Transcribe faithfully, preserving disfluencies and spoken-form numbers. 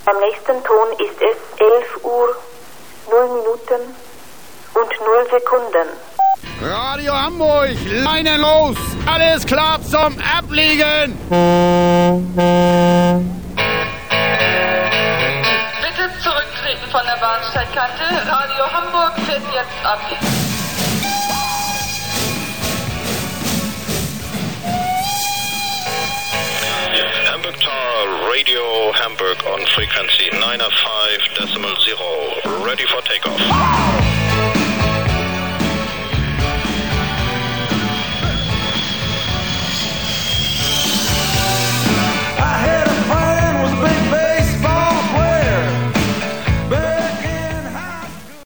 Am nächsten Ton ist es elf Uhr, null Minuten und null Sekunden. Radio Hamburg, Leine los! Alles klar zum Abliegen! Bitte zurücktreten von der Bahnsteigkante. Radio Hamburg fährt jetzt ab. Hamburg Tower, Radio Hamburg on frequency nine oh five decimal zero, ready for takeoff.